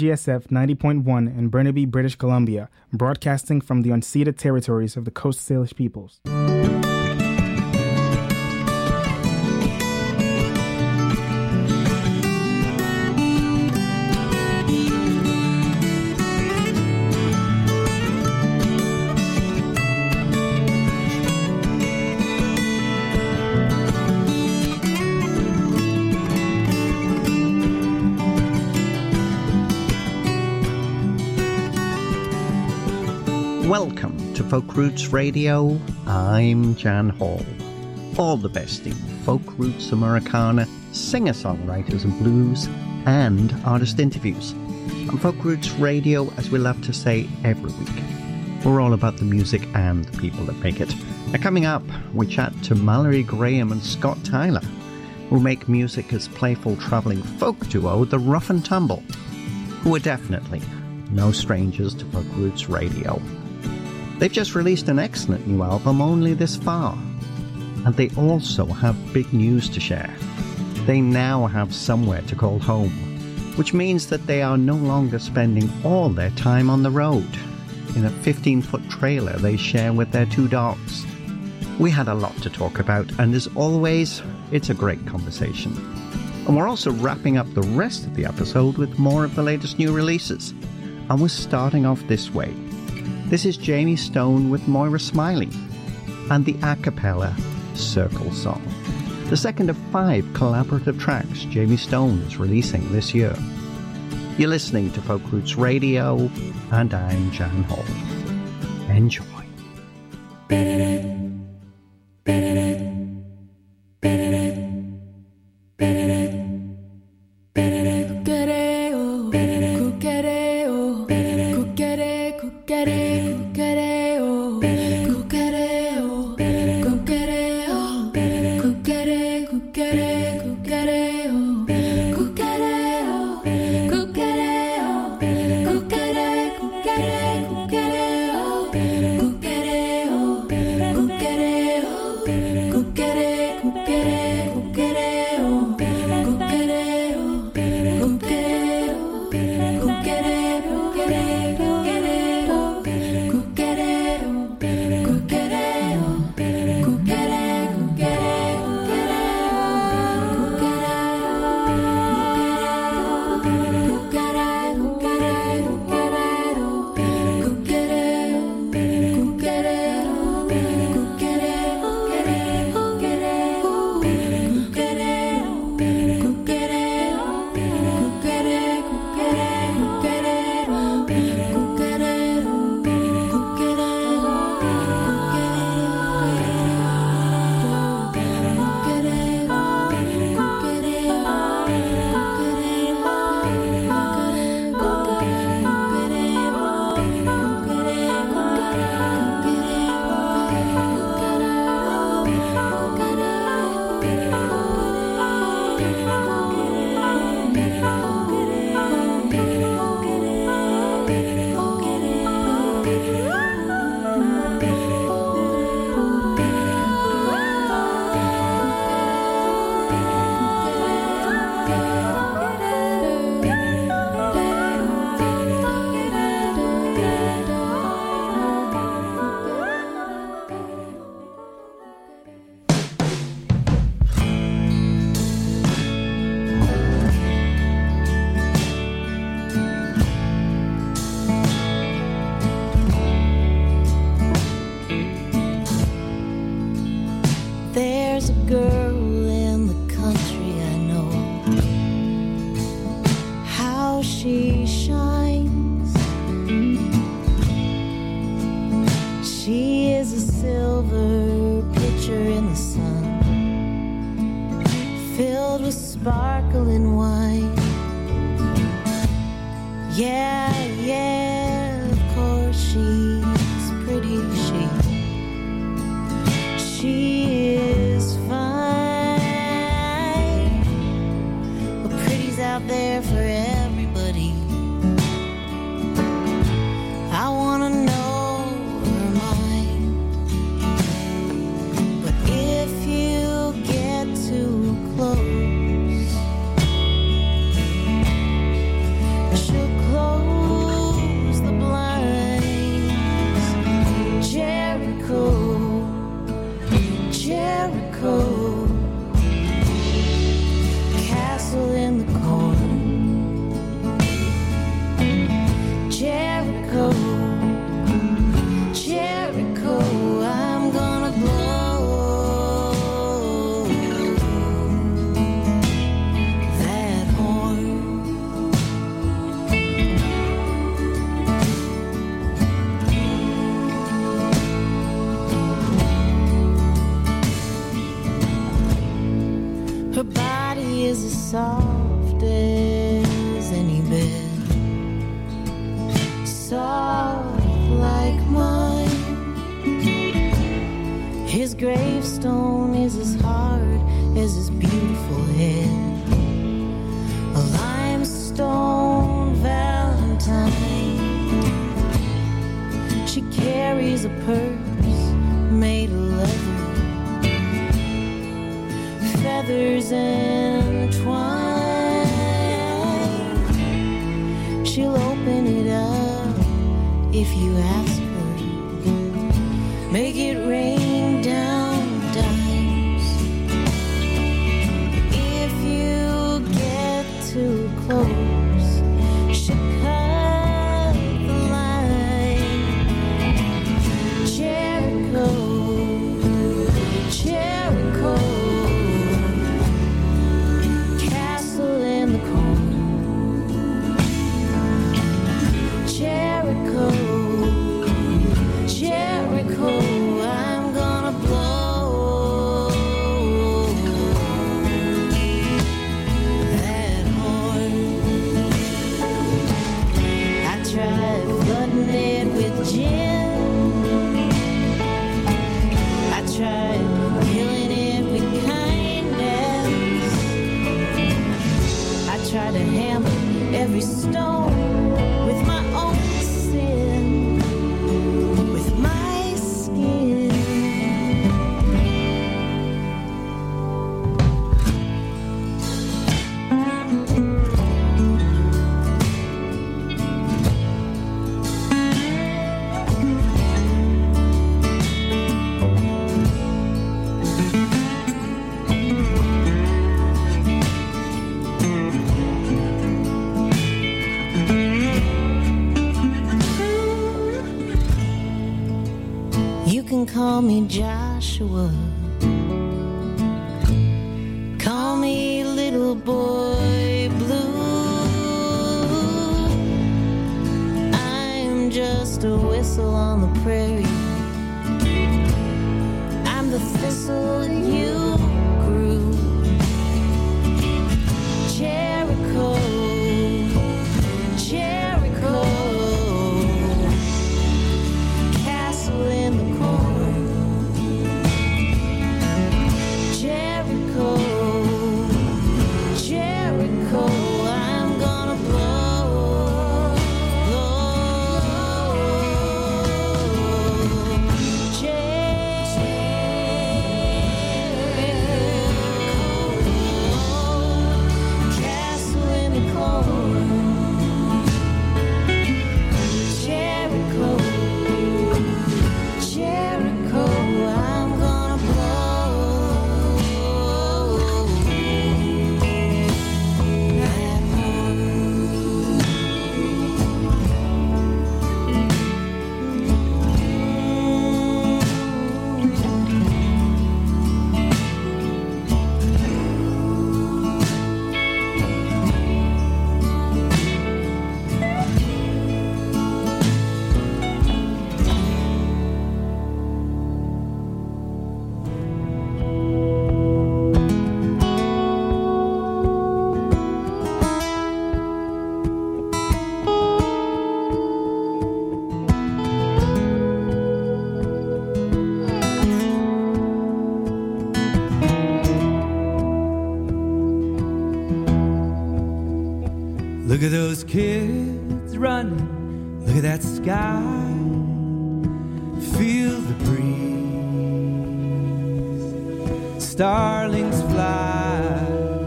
GSF 90.1 in Burnaby, British Columbia, broadcasting from the unceded territories of the Coast Salish peoples. Welcome to Folk Roots Radio. I'm Jan Hall. All the best in folk roots Americana, singer-songwriters and blues, and artist interviews. On Folk Roots Radio, as we love to say every week, we're all about the music and the people that make it. Now, coming up, we chat to Mallory Graham and Scott Tyler, who make music as playful travelling folk duo The Rough and Tumble, who are definitely no strangers to Folk Roots Radio. They've just released an excellent new album, Only This Far, and they also have big news to share. They now have somewhere to call home, which means that they are no longer spending all their time on the road in a 15-foot trailer they share with their 2 dogs. We had a lot to talk about, and as always, it's a great conversation. And we're also wrapping up the rest of the episode with more of the latest new releases. And we're starting off this way. This is Jamie Stone with Moira Smiley and the a cappella Circle Song, the second of 5 collaborative tracks Jamie Stone is releasing this year. You're listening to Folk Roots Radio, and I'm Jan Hall. Enjoy. She'll close gravestone is as hard as his beautiful head. A limestone valentine. She carries a purse made of leather, feathers and twine. She'll open it up if you ask her. Make it rain down dimes. If you get too close, she'll cut the line. Jericho, Jericho, castle in the corner. Jericho, Jericho, I'm gonna blow that horn. I tried flooding it with gin. I tried killing it with kindness. I tried to hammer every stone with my own sin, with my skin. You can call me Joshua, call me little boy blue. I'm just a whistle on the prairie. I'm the thistle you grew. Jericho, Jericho, castle in the corn. Jericho, Jericho, I'm gonna blow Look at those kids running, look at that sky. Feel the breeze, starlings fly.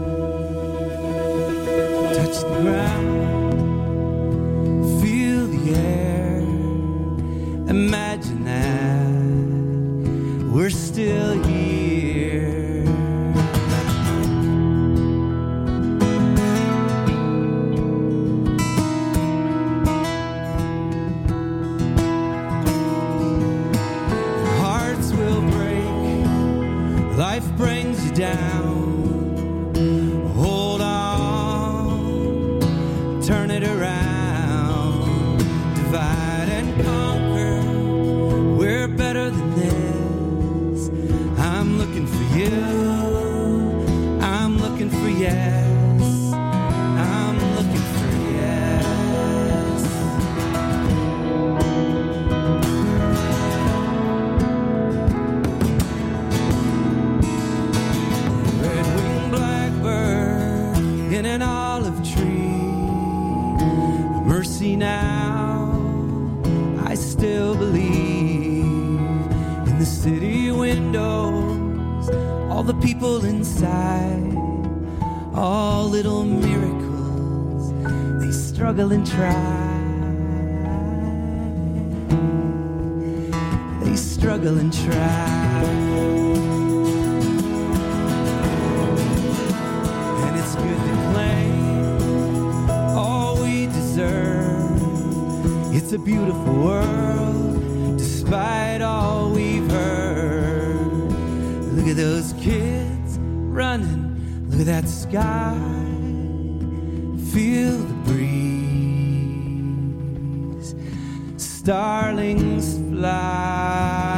Touch the ground, feel the air. Imagine that we're still here. Life brings you down. Hold on, see now. I still believe in the city windows, all the people inside, all little miracles they struggle and try. They struggle and try. And it's good to claim all we deserve. It's a beautiful world, despite all we've heard. Look at those kids running, look at that sky. Feel the breeze, starlings fly.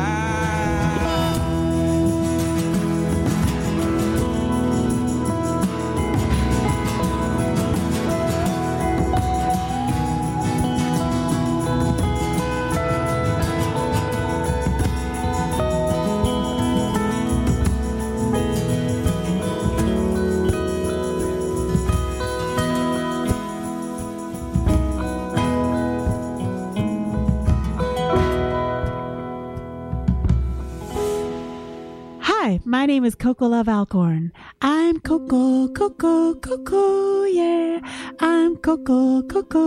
My name is Coco Love Alcorn. I'm Coco, yeah. I'm Coco,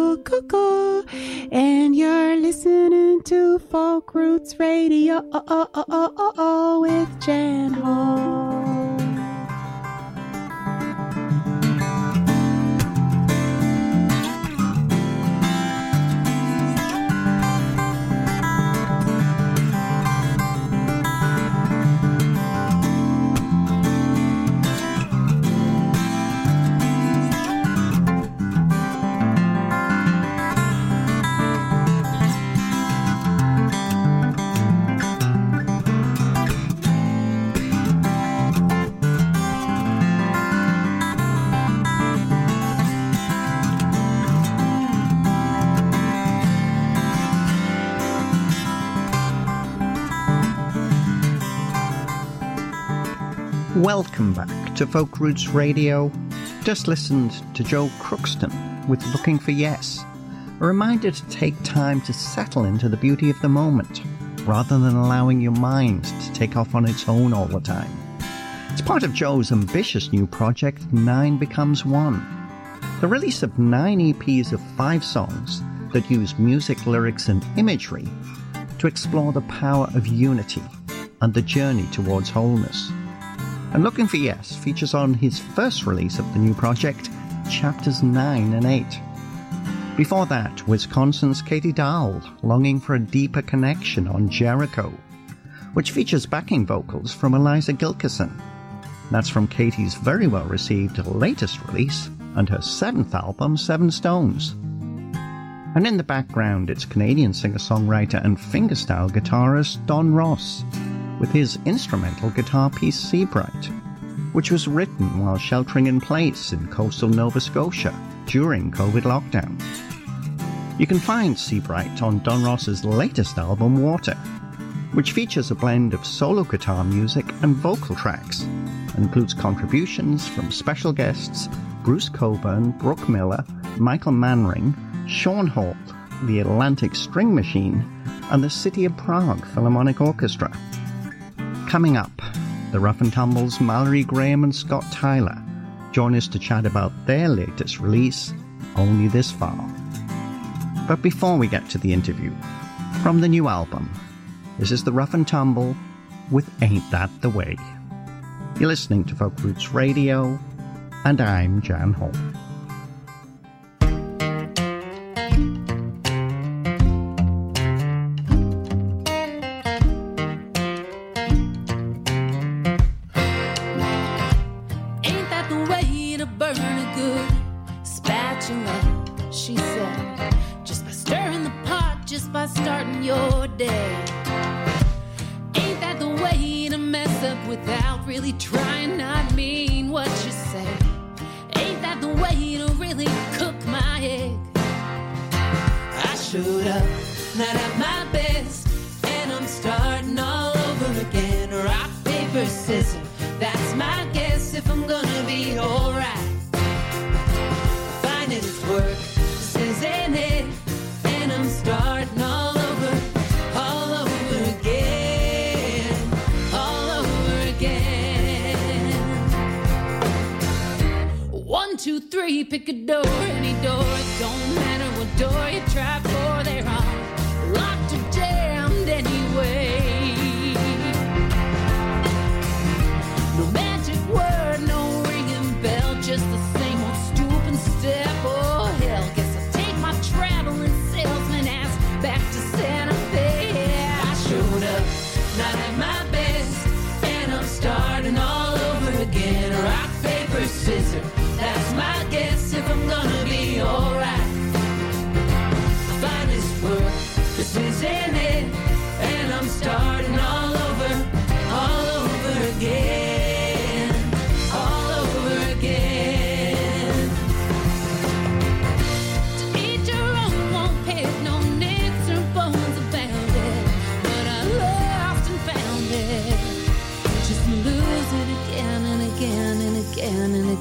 and you're listening to Folk Roots Radio with Jan Hall. Welcome back to Folk Roots Radio. Just listened to Joe Crookston with Looking for Yes, a reminder to take time to settle into the beauty of the moment, rather than allowing your mind to take off on its own all the time. It's part of Joe's ambitious new project, 9 Becomes 1. The release of 9 EPs of 5 songs that use music, lyrics and imagery to explore the power of unity and the journey towards wholeness. And Looking for Yes features on his first release of the new project, Chapters 9 and 8. Before that, Wisconsin's Katie Dahl, Longing for a Deeper Connection on Jericho, which features backing vocals from Eliza Gilkison. That's from Katie's very well-received latest release and her 7th album, Seven Stones. And in the background, it's Canadian singer-songwriter and fingerstyle guitarist Don Ross, with his instrumental guitar piece Seabright, which was written while sheltering in place in coastal Nova Scotia during COVID lockdown. You can find Seabright on Don Ross's latest album, Water, which features a blend of solo guitar music and vocal tracks, and includes contributions from special guests Bruce Coburn, Brooke Miller, Michael Manring, Sean Holt, the Atlantic String Machine, and the City of Prague Philharmonic Orchestra. Coming up, the Rough and Tumble's Mallory Graham and Scott Tyler join us to chat about their latest release, Only This Far. But before we get to the interview, from the new album, this is the Rough and Tumble with Ain't That the Way. You're listening to Folk Roots Radio, and I'm Jan Hall. That's my guess if I'm gonna be alright. Finding its work, this isn't it. 2, 3, pick a door, any door. It don't matter what door you try for, they're all locked or jammed anyway. No magic word, no ringing bell, just the same old stoop and step. Oh hell, guess I'll take my traveling salesman ass back to Santa Fe. I showed up, not at my best, and I'm starting all over again. Rock, paper, scissors, that's my guess if I'm gonna be alright. Find this work, this isn't it, and I'm starting all over again, all over again. To each your own, won't pick no nicks or bones about it, but I lost and found it, just lose it again and again and again and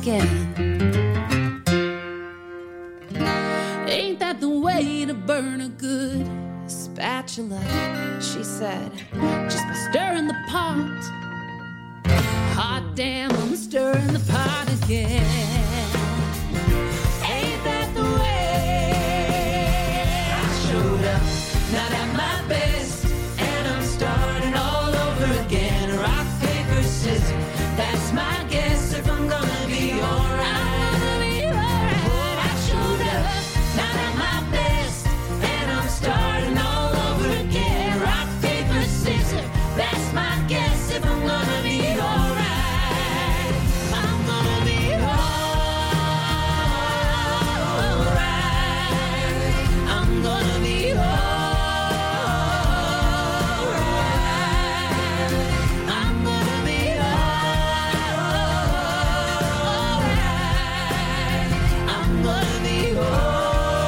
again. Ain't that the way to burn a good spatula, she said, just by stirring the pot. Hot damn, I'm stirring the pot again. Ain't that the way? I showed up, not at my best, and I'm starting all over again. Rock, paper, scissors, that's my guess if I'm gonna be alright. I'm gonna be alright. I showed up, not at my best, and I'm starting all over again. Rock, paper, scissors, that's my guess if I'm gonna be alright. I'm gonna be alright. I'm gonna be alright. I'm gonna be alright. I'm gonna be alright.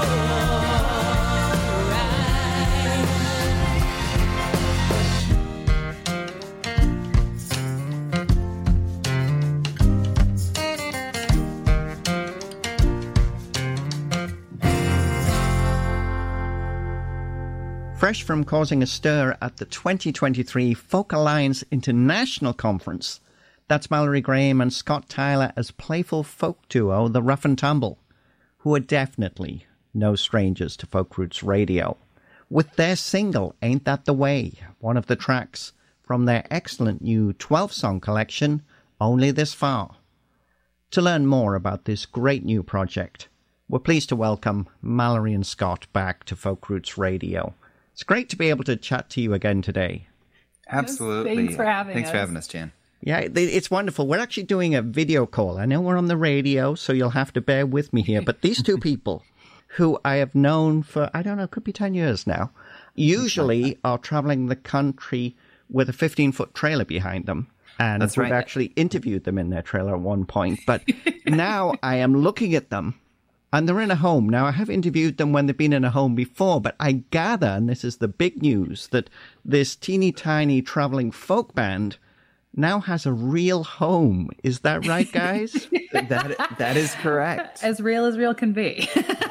Fresh from causing a stir at the 2023 Folk Alliance International Conference, that's Mallory Graham and Scott Tyler as playful folk duo The Rough and Tumble, who are definitely no strangers to Folk Roots Radio, with their single Ain't That the Way, one of the tracks from their excellent new 12-song collection, Only This Far. To learn more about this great new project, we're pleased to welcome Mallory and Scott back to Folk Roots Radio. It's great to be able to chat to you again today. Absolutely. Thanks for having us. Thanks for having us, Jan. Yeah, it's wonderful. We're actually doing a video call. I know we're on the radio, so you'll have to bear with me here. But these two people, who I have known for, I don't know, could be 10 years now, usually are traveling the country with a 15-foot trailer behind them. And That's we've right. actually interviewed them in their trailer at one point. But now I am looking at them, and they're in a home. Now, I have interviewed them when they've been in a home before, but I gather, and this is the big news, that this teeny tiny traveling folk band now has a real home. Is that right, guys? That is correct. As real can be.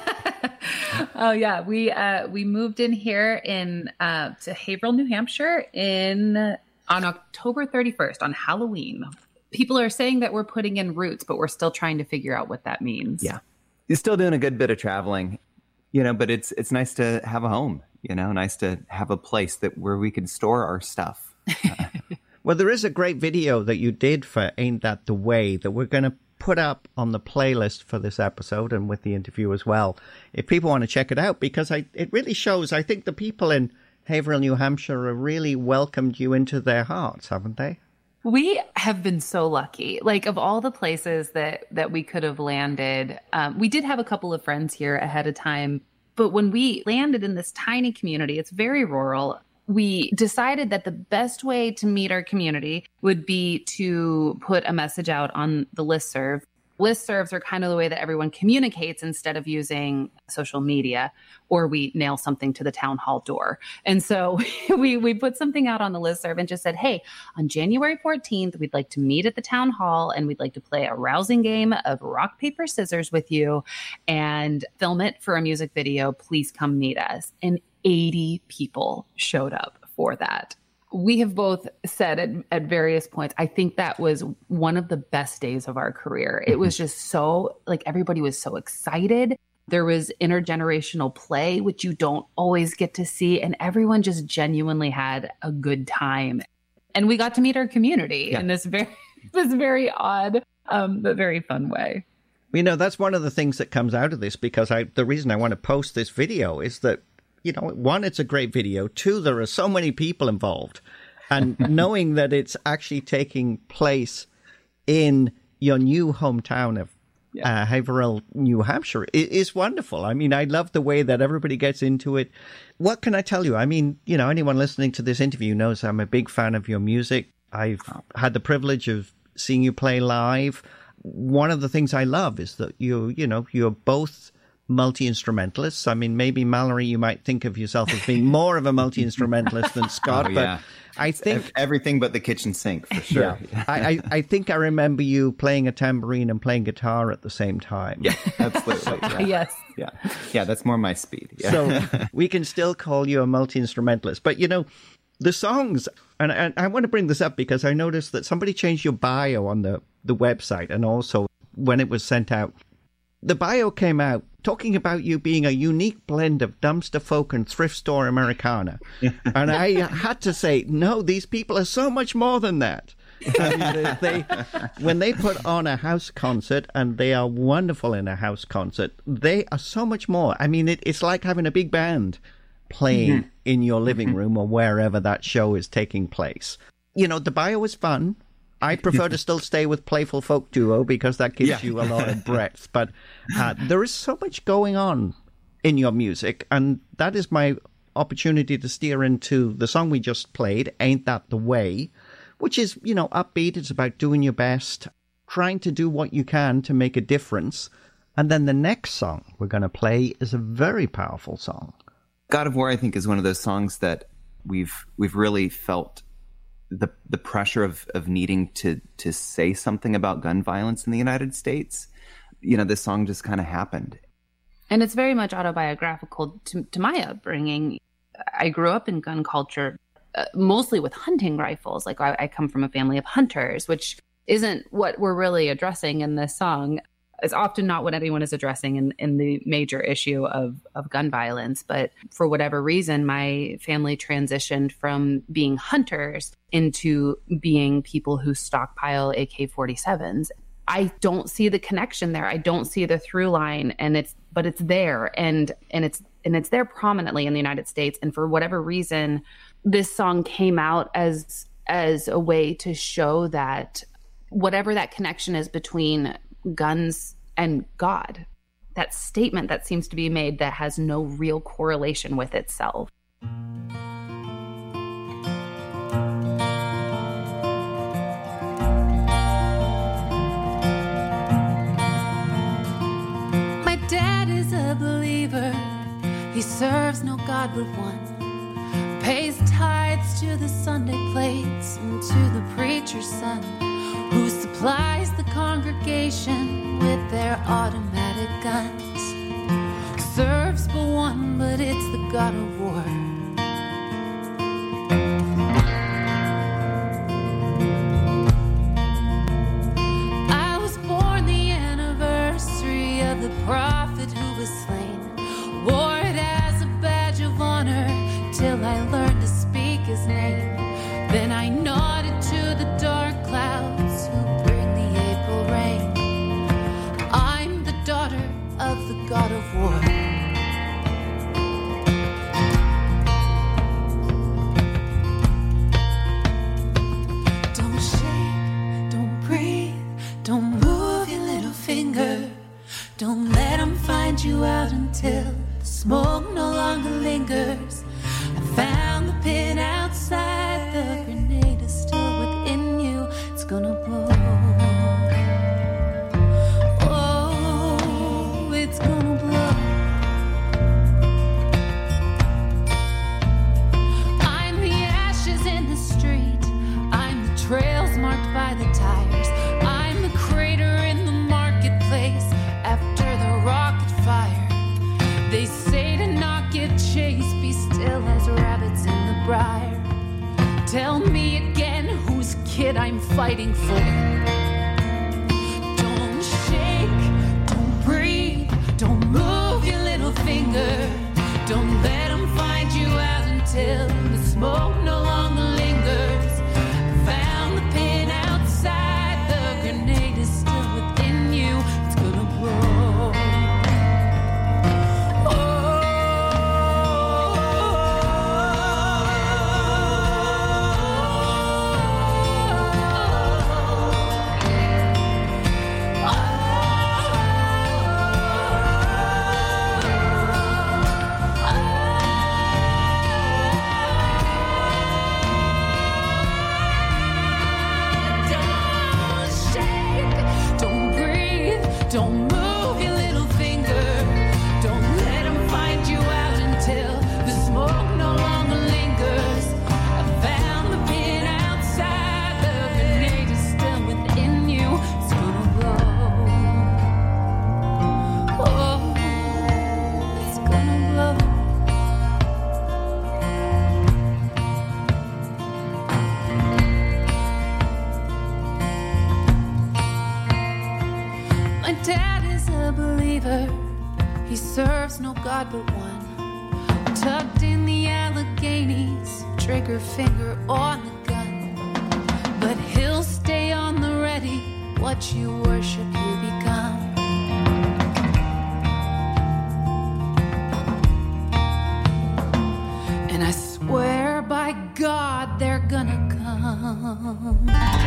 Oh yeah, we moved in here to Haverhill, New Hampshire on October 31st on Halloween. People are saying that we're putting in roots, but we're still trying to figure out what that means. Yeah. You're still doing a good bit of traveling, but it's nice to have a home, nice to have a place where we can store our stuff. Well, there is a great video that you did for Ain't That the Way that we're going to put up on the playlist for this episode and with the interview as well, if people want to check it out, because it really shows, I think the people in Haverhill, New Hampshire have really welcomed you into their hearts, haven't they? We have been so lucky. Like, of all the places that we could have landed, we did have a couple of friends here ahead of time. But when we landed in this tiny community, it's very rural. We decided that the best way to meet our community would be to put a message out on the listserv. Listservs are kind of the way that everyone communicates instead of using social media, or we nail something to the town hall door. And so we put something out on the listserv and just said, hey, on January 14th, we'd like to meet at the town hall and we'd like to play a rousing game of rock, paper, scissors with you and film it for a music video. Please come meet us. And 80 people showed up for that. We have both said at various points, I think that was one of the best days of our career. It was just so, like, everybody was so excited. There was intergenerational play, which you don't always get to see. And everyone just genuinely had a good time. And we got to meet our community in this very odd, but very fun way. You know, that's one of the things that comes out of this, because the reason I want to post this video is that, you know, one, it's a great video. Two, there are so many people involved. And knowing that it's actually taking place in your new hometown of Haverhill, New Hampshire, is wonderful. I mean, I love the way that everybody gets into it. What can I tell you? I mean, you know, anyone listening to this interview knows I'm a big fan of your music. I've had the privilege of seeing you play live. One of the things I love is that you're both multi-instrumentalists. I mean, maybe Mallory, you might think of yourself as being more of a multi-instrumentalist than Scott, but I think everything but the kitchen sink, for sure. Yeah. I think I remember you playing a tambourine and playing guitar at the same time. Yeah, absolutely. Yes. Yeah, that's more my speed. Yeah. So we can still call you a multi-instrumentalist. But, you know, the songs, and I want to bring this up because I noticed that somebody changed your bio on the website, and also when it was sent out. The bio came out talking about you being a unique blend of dumpster folk and thrift store Americana. And I had to say, no, these people are so much more than that. When they put on a house concert, and they are wonderful in a house concert, they are so much more. I mean, it's like having a big band playing in your living room or wherever that show is taking place. You know, the bio was fun. I prefer to still stay with Playful Folk Duo because that gives you a lot of breadth. But there is so much going on in your music, and that is my opportunity to steer into the song we just played, Ain't That the Way, which is, you know, upbeat. It's about doing your best, trying to do what you can to make a difference. And then the next song we're going to play is a very powerful song. God of War, I think, is one of those songs that we've really felt the pressure of needing to say something about gun violence in the United States. You know, this song just kind of happened. And it's very much autobiographical to my upbringing. I grew up in gun culture, mostly with hunting rifles. Like I come from a family of hunters, which isn't what we're really addressing in this song. It's often not what anyone is addressing in the major issue of gun violence. But for whatever reason, my family transitioned from being hunters into being people who stockpile AK-47s. I don't see the connection there. I don't see the through line, but it's there, and it's there prominently in the United States. And for whatever reason, this song came out as a way to show that whatever that connection is between guns and God, that statement that seems to be made that has no real correlation with itself. My dad is a believer. He serves no God but one. Pays tithes to the Sunday plates and to the preacher's son, who supplies the congregation with their automatic guns. Serves but one, but it's the God of War. I was born the anniversary of the prophet who was slain. Wore it as a badge of honor till I learned to speak his name. Then I nodded to the dark clouds who bring the April rain. I'm the daughter of the God of War. Don't shake, don't breathe, don't move your little finger. Don't let them find you out until the smoke no longer lingers. I found the pin outside, the grenade is still within you. It's gonna blow. Oh, it's gonna blow. I'm the ashes in the street. I'm the trails marked by the tires. I'm the crater in the marketplace after the rocket fire. They say to not give chase, be still as rabbits in the briar. Tell me again whose kid I'm fighting for. Don't shake, don't breathe, don't move your little finger. Don't let them find you out until the smoke no longer lingers. Found the pin outside, the grenade is still within you. It's gonna blow. Don't move your little finger. Don't let them find you out until the smoke no longer lingers. I found the pin outside, the grenade is still within you. It's gonna blow. Oh, it's gonna blow. My dad is a believer. He serves no God but one. Tucked in the Alleghenies, trigger finger on the gun. But he'll stay on the ready. What you worship, you become. And I swear by God they're gonna come.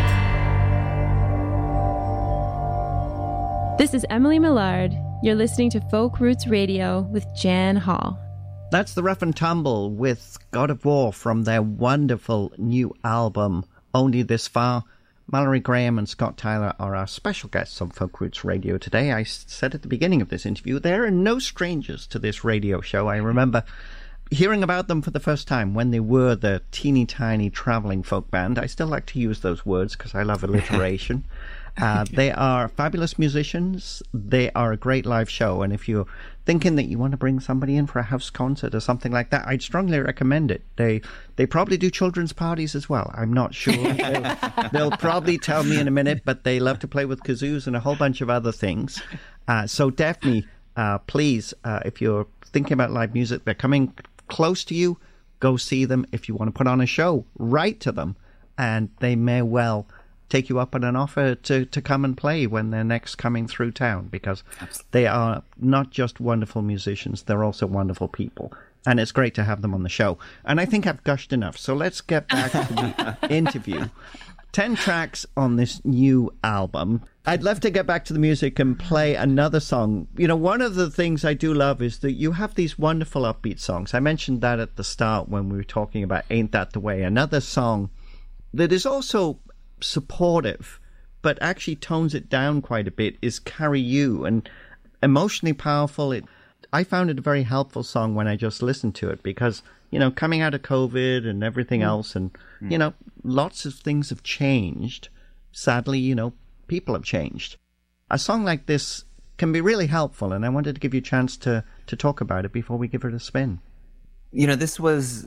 This is Emily Millard. You're listening to Folk Roots Radio with Jan Hall. That's the Rough and Tumble with God of War from their wonderful new album, Only This Far. Mallory Graham and Scott Tyler are our special guests on Folk Roots Radio today. I said at the beginning of this interview, they are no strangers to this radio show. I remember hearing about them for the first time when they were the teeny tiny travelling folk band. I still like to use those words because I love alliteration. They are fabulous musicians. They are a great live show. And if you're thinking that you want to bring somebody in for a house concert or something like that, I'd strongly recommend it. They probably do children's parties as well. I'm not sure. They'll probably tell me in a minute, but they love to play with kazoos and a whole bunch of other things. So definitely, please, if you're thinking about live music, they're coming close to you, go see them. If you want to put on a show, write to them, and they may well take you up on an offer to come and play when they're next coming through town, because they are not just wonderful musicians, they're also wonderful people. And it's great to have them on the show. And I think I've gushed enough, so let's get back to the interview. 10 tracks on this new album. I'd love to get back to the music and play another song. You know, one of the things I do love is that you have these wonderful upbeat songs. I mentioned that at the start when we were talking about Ain't That the Way. Another song that is also supportive but actually tones it down quite a bit is Carry You, and emotionally powerful. I found it a very helpful song when I just listened to it, because, you know, coming out of COVID and everything else, and you know, lots of things have changed. Sadly, you know, people have changed. A song like this can be really helpful, and I wanted to give you a chance to talk about it before we give it a spin. You know, this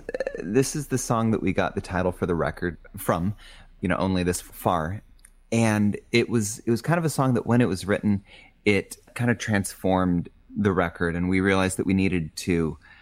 is the song that we got the title for the record from, you know, Only This Far. And it was kind of a song that when it was written, it kind of transformed the record. And we realized that we needed to